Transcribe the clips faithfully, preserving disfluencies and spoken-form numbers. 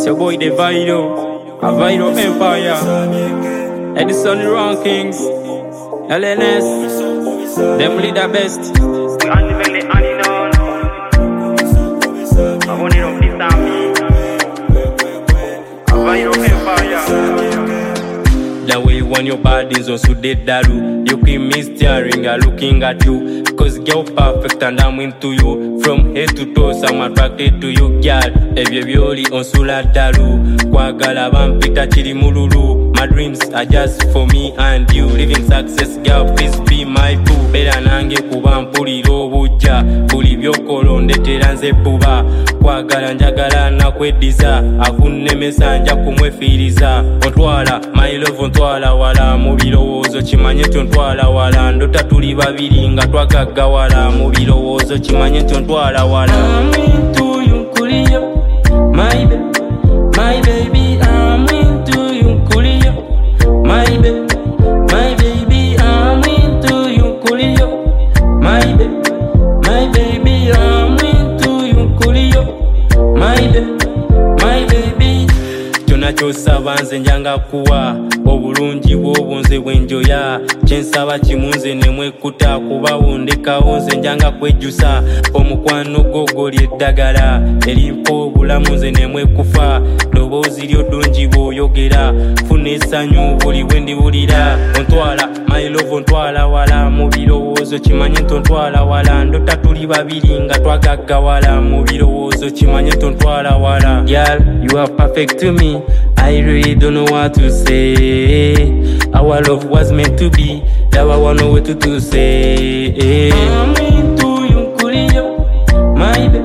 It's your boy, the Vital, a Vital Empire. Edison Rankings, L N S, them lead the best. We are the very unknown. I want it on this time. A Vital Empire. The way you want your bodies on so dead daru. You keep me staring and looking at you. Cause girl perfect and I'm into you. From head to toes I'm attracted to you, girl. Ebye byoli on sula daru. Kwagala bampita chiri mululu. My dreams are just for me and you. Living success, girl, please be my boo. Bera nange kuba mpulira obujja. Buli byokolo ndetera nze buba. Kwagala njagala nakweddiza. Akunnemesa nja kumwefiiriza. Ontwala, my love ontwala wala. Mu birowoozo kimanye tontwala wala. Ndota tuli babiri nga twagaggawala. Mu birowoozo kimanye tontwala wala. I'm into you, Kuliyo. My baby, my baby, I'm into you, Kuliyo. My baby, my baby, I'm into you, Kuliyo. My baby, my baby, I'm into you, Kuliyo. My baby, my baby. Kyonna ky'osaba nze njanga kuwa. Obulungi bw'obunze bwenjoya. Kyensaba kimunze ne mwekkuta. Kuba wondekawo nze njanga kwejjusa. Omukwano gwo ly'eddagala. Erimpa obulamu nze ne mwekufa. Ddoboozi lyo ddungi bw'oyogera. Funa essanyu buli bwe ndiwulira. Ontwala, my love ontwala wala. Mu birowoozo kimanye tontwala wala. Ndota tuli babiri nga twagaggawala. Mu birowoozo kimanye tontwala wala. Girl, you are perfect to me. I really don't know what to say. Our love was meant to be. Now I wanna know what to, to say. I'm into you, Kuliyo. My baby,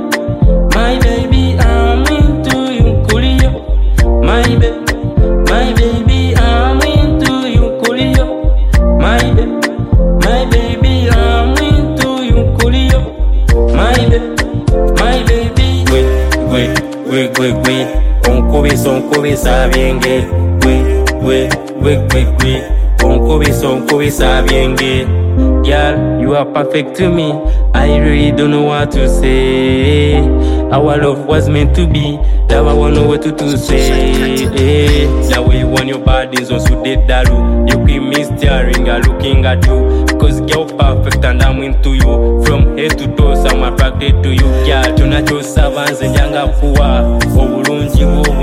my baby, I'm into you, Kuliyo. My baby, my baby, I'm into you, Kuliyo. My baby, my baby, I'm into you, Kuliyo. My baby, my baby. Wait, wait, wait, wait, wait. Onkubisa onkubisa byenge. Wait, wait, wait, wait, wait. Onkubisa onkubisa byenge. Girl, you are perfect to me. I really don't know what to say. Our love was meant to be. Now I wanna know what to, to say. The way you want your bodies on so dead daru. You keep me staring and looking at you. Cause girl perfect and I'm into you. From head to toes I'm attracted to you. Girl, kyonna ky'osaba nze njanga kuwa. Obulungi bwo